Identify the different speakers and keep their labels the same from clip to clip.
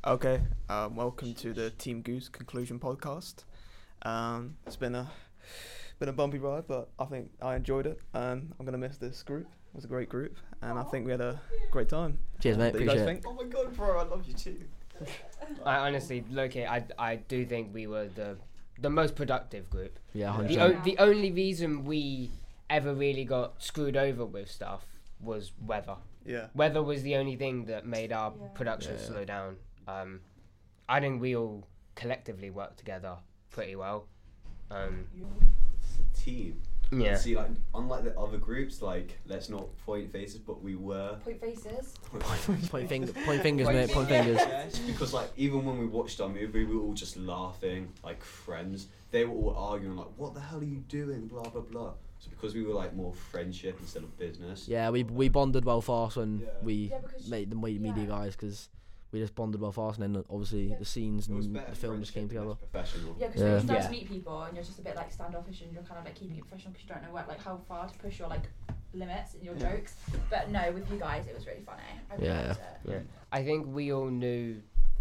Speaker 1: Okay, welcome to the Team Goose Conclusion podcast. It's been a bumpy ride, but I think I enjoyed it. I'm gonna miss this group. It was a great group, and I think we had a great time.
Speaker 2: Cheers, mate.
Speaker 1: What do you guys
Speaker 2: Appreciate it.
Speaker 1: think?
Speaker 3: Oh my god, bro, I love you too.
Speaker 4: I honestly, Loki, I do think we were the most productive group.
Speaker 2: Yeah,
Speaker 4: The
Speaker 2: 100%.
Speaker 4: the only reason we ever really got screwed over with stuff was weather.
Speaker 1: Yeah.
Speaker 4: Weather was the only thing that made our production
Speaker 2: Yeah.
Speaker 4: slow down. I think we all collectively worked together pretty well.
Speaker 3: It's a team.
Speaker 4: Yeah.
Speaker 3: See, like, unlike the other groups, like, let's not point faces, but we were.
Speaker 5: Point faces.
Speaker 2: Point fingers, mate. Point fingers.
Speaker 3: Yes, because, like, even when we watched our movie, we were all just laughing, like friends. They were all arguing, like, what the hell are you doing, blah, blah, blah. So because we were, like, more friendship instead of business.
Speaker 2: Yeah, we bonded well fast when
Speaker 3: Yeah.
Speaker 2: we
Speaker 5: Yeah, because
Speaker 2: made the media guys, because we just bonded well fast, and then obviously the scenes
Speaker 3: It was
Speaker 2: and
Speaker 3: better
Speaker 2: the film just came
Speaker 3: friendship and
Speaker 2: together.
Speaker 3: less professional.
Speaker 5: Yeah, because
Speaker 2: Yeah.
Speaker 5: when you start
Speaker 4: Yeah.
Speaker 5: to meet people and you're just a bit like standoffish and you're kind of like keeping it professional because you don't know what, like how far to push your like limits in your
Speaker 1: Yeah.
Speaker 5: jokes. But no, with you guys it was really funny. I really
Speaker 2: Yeah.
Speaker 5: liked it.
Speaker 4: Yeah. I think we all knew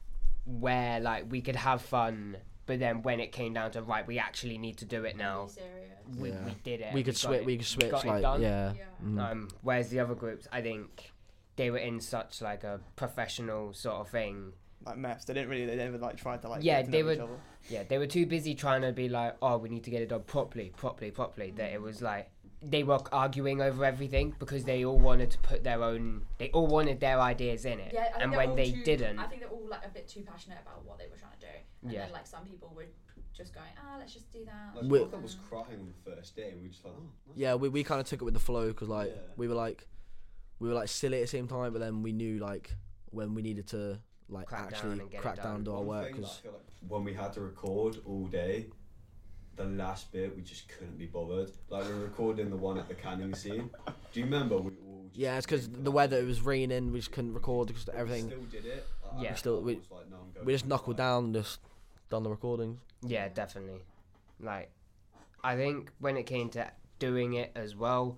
Speaker 4: where like we could have fun, but then when it came down to right, we actually need to do it now.
Speaker 5: Really serious.
Speaker 4: We
Speaker 2: Yeah.
Speaker 4: did it.
Speaker 2: We could
Speaker 4: got
Speaker 2: switch.
Speaker 4: it-
Speaker 2: We could switch.
Speaker 4: got it
Speaker 2: Like
Speaker 4: done.
Speaker 2: yeah.
Speaker 5: Yeah.
Speaker 2: Mhm.
Speaker 4: Whereas the other groups, I think they were in such like a professional sort of thing.
Speaker 1: Like maths, they never like tried to like.
Speaker 4: Yeah,
Speaker 1: get to
Speaker 4: they
Speaker 1: know each
Speaker 4: were-
Speaker 1: other.
Speaker 4: Yeah, they were too busy trying to be like, oh, we need to get it done properly. That it was like they were arguing over everything because they all wanted to put they all wanted their ideas in it.
Speaker 5: Yeah, I think
Speaker 4: And
Speaker 5: they're
Speaker 4: when
Speaker 5: all
Speaker 4: they
Speaker 5: too,
Speaker 4: didn't,
Speaker 5: I think they're all like a bit too passionate about what they were trying to do. And
Speaker 4: Yeah.
Speaker 5: then like some people were just going, let's just do that.
Speaker 3: Like,
Speaker 2: We-
Speaker 3: one of them was crying on the first day, and we were just like, oh. Nice.
Speaker 2: Yeah, we kind of took it with the flow, because like
Speaker 3: Yeah.
Speaker 2: we were like silly at the same time, but then we knew like when we needed to like
Speaker 4: Crack down
Speaker 2: actually
Speaker 4: and get it
Speaker 2: crack
Speaker 4: done.
Speaker 2: down and do our
Speaker 3: One
Speaker 2: work,
Speaker 3: thing that I
Speaker 2: because
Speaker 3: feel like when we had to record all day, the last bit we just couldn't be bothered. Like we were recording the one at the canning scene. Do you remember? We all just
Speaker 2: yeah, it's because the weather, it was raining, we just couldn't record because
Speaker 3: But
Speaker 2: everything.
Speaker 3: We still did it. Like,
Speaker 4: Yeah.
Speaker 3: I
Speaker 2: Still- we-
Speaker 3: was like, no, I'm going
Speaker 2: We just
Speaker 3: to
Speaker 2: knuckled
Speaker 3: die.
Speaker 2: down and just done the recordings.
Speaker 4: yeah, definitely. Like, I think when it came to doing it as well,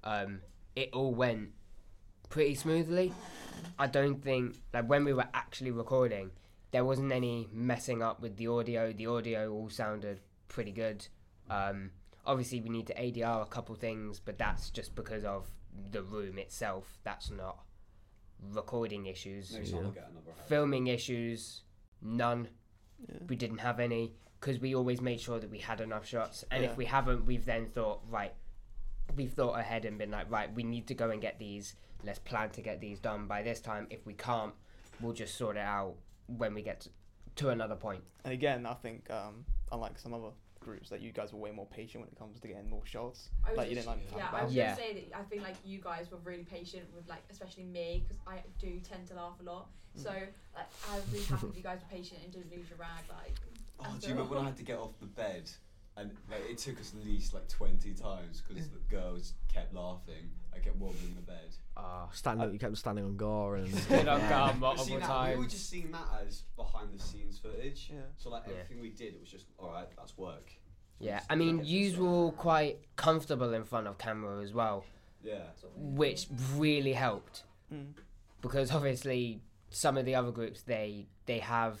Speaker 4: it all went pretty smoothly. I don't think like when we were actually recording, there wasn't any messing up with the audio. The audio all sounded pretty good. Obviously, we need to ADR a couple things, but that's just because of the room itself. That's not recording issues.
Speaker 3: Next time we'll get another house.
Speaker 4: Filming issues, none.
Speaker 1: Yeah.
Speaker 4: We didn't have any because we always made sure that we had enough shots. And
Speaker 1: Yeah.
Speaker 4: if we haven't, we've then thought, right, we've thought ahead and been like, right, we need to go and get these. Let's plan to get these done by this time. If we can't, we'll just sort it out when we get to another point.
Speaker 1: And again, I think unlike some other groups, that you guys were way more patient when it comes to getting more shots.
Speaker 5: I was
Speaker 1: Like you
Speaker 5: just-
Speaker 1: didn't like.
Speaker 5: yeah,
Speaker 1: talk
Speaker 5: I
Speaker 1: about
Speaker 5: was
Speaker 4: Yeah.
Speaker 5: gonna say that I think like you guys were really patient with like especially me because I do tend to laugh a lot. So like I was really happy if you guys were patient and didn't lose your rag like.
Speaker 3: Oh,
Speaker 5: after
Speaker 3: do you remember
Speaker 5: all.
Speaker 3: when I had to get off the bed? And like, it took us at least like 20 times because the girls kept laughing. I kept wobbling the bed.
Speaker 2: You kept standing on Gar and
Speaker 4: Stood on guard
Speaker 3: But
Speaker 4: multiple
Speaker 3: see, we were
Speaker 4: times.
Speaker 3: just seeing that as behind the scenes footage.
Speaker 1: Yeah.
Speaker 3: So like
Speaker 4: Yeah.
Speaker 3: everything we did, it was just alright. That's work.
Speaker 4: Yeah,
Speaker 3: Just
Speaker 4: I mean,
Speaker 3: get this
Speaker 4: yous
Speaker 3: shot.
Speaker 4: were all quite comfortable in front of camera as well,
Speaker 3: Yeah.
Speaker 4: which really helped.
Speaker 1: Mm.
Speaker 4: Because obviously some of the other groups they have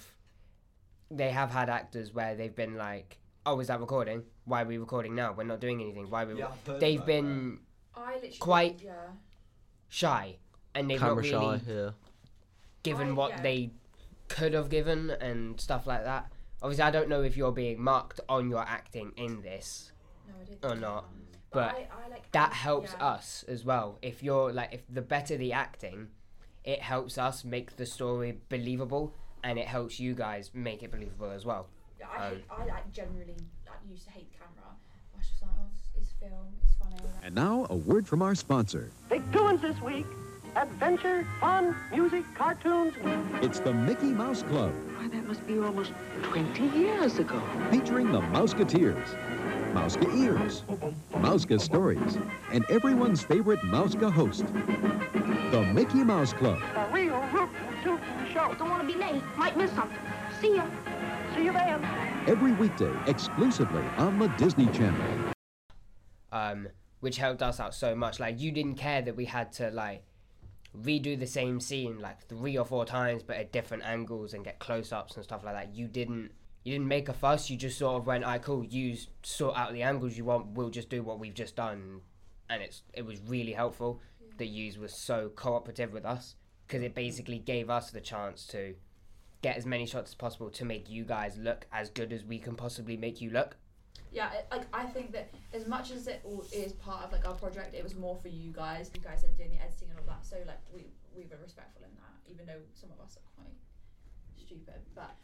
Speaker 4: had actors where they've been like, oh, is that recording? Why are we recording now? We're not doing anything. Why are we
Speaker 3: Yeah, I've heard
Speaker 4: they've
Speaker 3: about
Speaker 4: been
Speaker 5: I literally
Speaker 4: quite-
Speaker 5: yeah.
Speaker 4: shy and they've
Speaker 2: camera
Speaker 4: not really
Speaker 2: shy. Yeah.
Speaker 4: given what
Speaker 5: yeah.
Speaker 4: they could have given and stuff like that. Obviously I don't know if you're being marked on your acting in this
Speaker 5: No, I didn't.
Speaker 4: or not, but
Speaker 5: I like
Speaker 4: that helps
Speaker 5: yeah.
Speaker 4: us as well. If you're like, if the better the acting, it helps us make the story believable, and it helps you guys make it believable as well.
Speaker 5: Yeah, I like generally like used to hate the camera. I was just like, oh, it's film, it's funny.
Speaker 6: And now, a word from our sponsor.
Speaker 7: Big doings this week. Adventure, fun, music, cartoons.
Speaker 6: It's the Mickey Mouse Club,
Speaker 8: Why, that must be almost 20 years ago.
Speaker 6: featuring the Mouseketeers, Mouska Ears, Mouska Stories, and everyone's favorite Mouska host, the Mickey Mouse Club.
Speaker 7: A real root suit show.
Speaker 8: Don't want to be late. Might miss something. See ya.
Speaker 7: See you then.
Speaker 6: Every weekday, exclusively on the Disney Channel.
Speaker 4: Which helped us out so much. Like, you didn't care that we had to like redo the same scene like 3 or 4 times but at different angles and get close-ups and stuff like that. You didn't make a fuss. You just sort of went, "Alright, cool, you sort out the angles you want, we'll just do what we've just done." And it was really helpful that you was so cooperative with us, because it basically gave us the chance to get as many shots as possible to make you guys look as good as we can possibly make you look.
Speaker 5: Yeah, I think that as much as it all is part of like our project, it was more for you guys. You guys are doing the editing and all that, so like we were respectful in that, even though some of us are quite stupid. But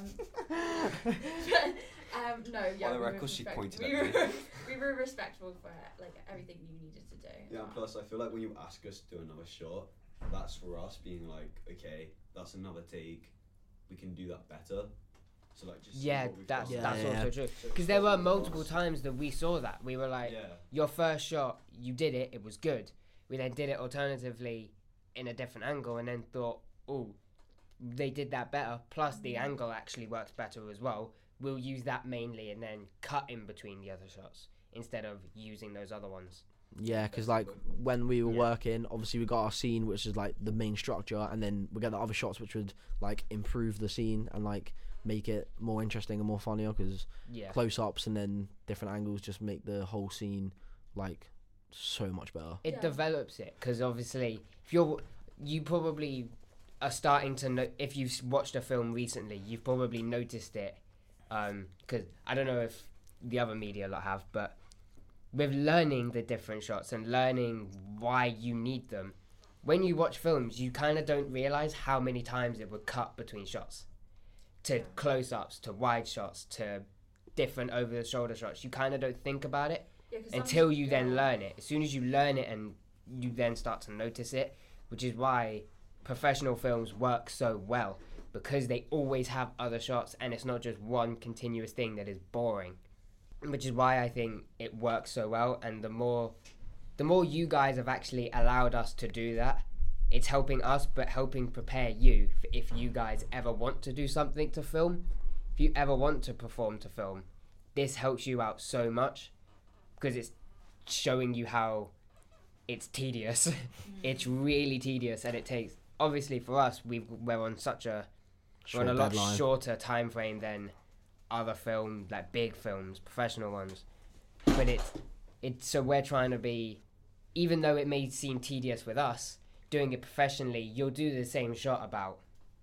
Speaker 5: no, yeah.
Speaker 3: On the record, she pointed at me.
Speaker 5: We were respectful for like everything you needed to do.
Speaker 3: Yeah, and plus I feel like when you ask us to do another shot, that's for us being like, okay, that's another take, we can do that better. So like just
Speaker 4: that's
Speaker 3: done.
Speaker 4: also true, because there were multiple times that we saw that we were like, your first shot, you did it, it was good. We then did it alternatively in a different angle and then thought, oh, they did that better, plus the angle actually works better as well, we'll use that mainly and then cut in between the other shots instead of using those other ones.
Speaker 2: Yeah, because like when we were working, obviously we got our scene, which is like the main structure, and then we get the other shots which would like improve the scene and like make it more interesting and more funnier, because close-ups and then different angles just make the whole scene like so much better.
Speaker 4: It develops it, because obviously if you probably are starting to know, if you've watched a film recently, you've probably noticed it, because I don't know if the other media lot have, but with learning the different shots and learning why you need them, when you watch films, you kind of don't realise how many times it would cut between shots. To close-ups, to wide shots, to different over-the-shoulder shots. You kind of don't think about it until you then learn it. As soon as you learn it and you then start to notice it, which is why professional films work so well, because they always have other shots and it's not just one continuous thing that is boring. Which is why I think it works so well, and the more you guys have actually allowed us to do that, it's helping us, but helping prepare you for if you guys ever want to do something to film, if you ever want to perform to film, this helps you out so much, because it's showing you how it's tedious. It's really tedious, and it takes, obviously for us, we're on a lot shorter time frame than other film, like big films, professional ones. But it's so we're trying to be, even though it may seem tedious with us, doing it professionally, you'll do the same shot about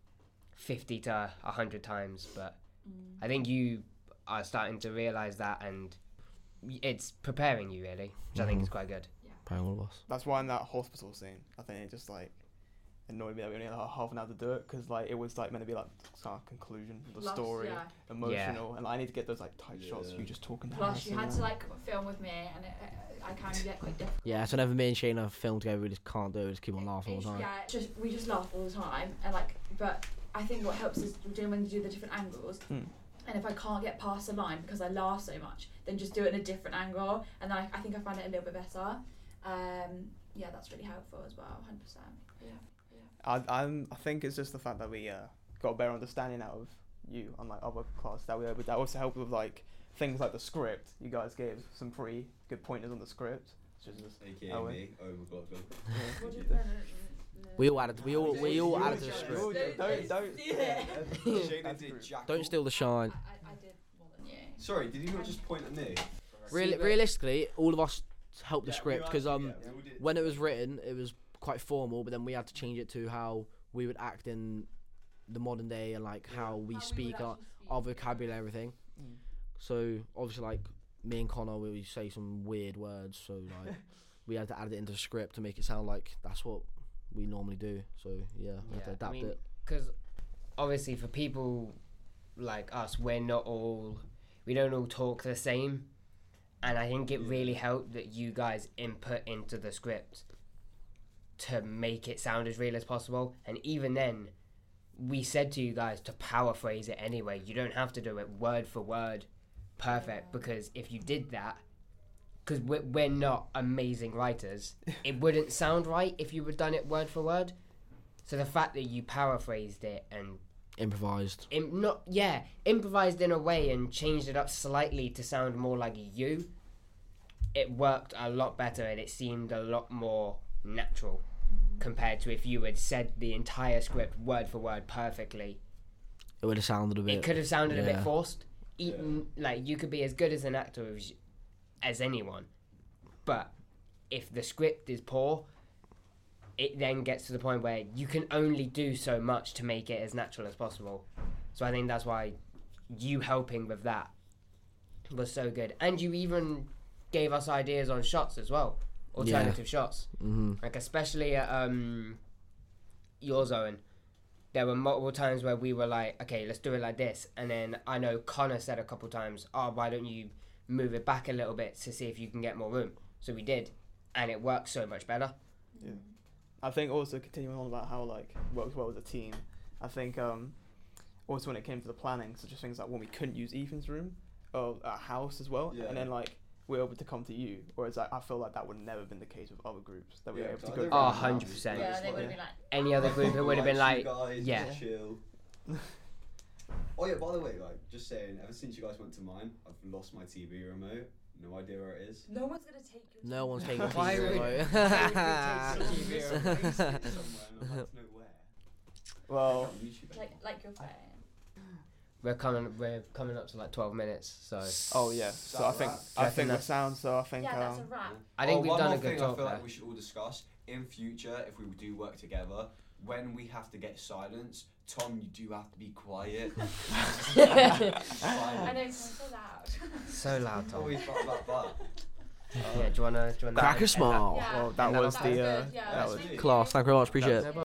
Speaker 4: 50 to 100 times, but I think you are starting to realise that, and it's preparing you really, which I think is quite good.
Speaker 2: Preparing all of us.
Speaker 1: That's why in that hospital scene, I think it just like annoyed me that we only had like half an hour to do it, because like it was like meant to be like kind of conclusion of the story, emotional, and I need to get those like tight shots. You just talking.
Speaker 5: Plus, you had to like film with me, and I kind of get quite difficult.
Speaker 2: Yeah, so whenever me and Shayna film together, we just can't do it. We just keep on laughing all the time.
Speaker 5: Yeah, we just laugh all the time, and like, but I think what helps is doing when you do the different angles. And if I can't get past the line because I laugh so much, then just do it in a different angle, and then I think I find it a little bit better. Yeah, that's really helpful as well, 100%. Yeah.
Speaker 1: I think it's just the fact that we got a better understanding out of you, unlike other classes that we had. But that also helped with like things like the script. You guys gave some pretty good pointers on the script. Just
Speaker 3: AKA me, Owen McLaughlin.
Speaker 2: We all added to the script. Don't steal the shine.
Speaker 5: I did more than you.
Speaker 3: Sorry, did you not just point at me?
Speaker 2: Realistically, all of us helped the script, because when it was written, it was quite formal, but then we had to change it to how we would act in the modern day, and like how we speak, our vocabulary and everything. So obviously, like me and Connor, we say some weird words, so like we had to add it into the script to make it sound like that's what we normally do. So we had to adapt it.
Speaker 4: Because obviously for people like us, we don't all talk the same, and I think it really helped that you guys input into the script to make it sound as real as possible. And even then, we said to you guys to paraphrase it anyway. You don't have to do it word for word perfect, because if you did that, because we're not amazing writers, it wouldn't sound right if you had done it word for word. So the fact that you paraphrased it and
Speaker 2: improvised
Speaker 4: in a way and changed it up slightly to sound more like you, it worked a lot better, and it seemed a lot more natural. compared to if you had said the entire script word for word perfectly.
Speaker 2: It would have sounded a bit.
Speaker 4: It could have sounded a bit
Speaker 2: yeah.
Speaker 4: forced. Like you could be as good as an actor as anyone, but if the script is poor, it then gets to the point where you can only do so much to make it as natural as possible. So I think that's why you helping with that was so good, and you even gave us ideas on shots as well, alternative shots.
Speaker 2: Mm-hmm.
Speaker 4: Like especially at yours, Owen. There were multiple times where we were like, okay, let's do it like this. And then I know Connor said a couple times, oh, why don't you move it back a little bit to see if you can get more room? So we did. And it worked so much better.
Speaker 1: Yeah. I think also continuing on about how like works well as a team. I think also when it came to the planning, such as things like when we couldn't use Ethan's room or our house as well, and then like we were able to come to you. Whereas I feel like that would never have been the case with other groups that we were able to go.
Speaker 4: Oh, 100%.
Speaker 5: Yeah, they would have been like.
Speaker 4: Any other group, it would have been like,
Speaker 3: guys,
Speaker 4: yeah.
Speaker 3: chill. Oh yeah, by the way, like just saying, ever since you guys went to mine, I've lost my TV remote. No idea where it is.
Speaker 5: No one's gonna take your.
Speaker 2: No one's taking a
Speaker 4: Why
Speaker 2: TV
Speaker 4: would-
Speaker 2: remote.
Speaker 1: Well,
Speaker 5: Like your phone.
Speaker 4: We're coming up to like 12 minutes, so
Speaker 1: oh yeah. So I think we're
Speaker 4: that's-
Speaker 1: sound. So I think
Speaker 5: Yeah, that's a wrap.
Speaker 4: I think we've
Speaker 3: one
Speaker 4: done
Speaker 3: more
Speaker 4: a good
Speaker 3: thing
Speaker 4: job
Speaker 3: I feel
Speaker 4: there.
Speaker 3: like we should all discuss in future if we do work together. When we have to get silence, Tom, you do have to be quiet.
Speaker 5: I know, it's so loud.
Speaker 4: So loud, Tom.
Speaker 3: Always about that.
Speaker 4: Yeah, do you wanna
Speaker 2: Crack a smile.
Speaker 5: Yeah.
Speaker 1: well that
Speaker 4: that
Speaker 1: was
Speaker 4: was
Speaker 1: the
Speaker 5: good. Yeah,
Speaker 1: that
Speaker 5: that's
Speaker 1: was
Speaker 5: really
Speaker 2: Class, thank you very much, appreciate it.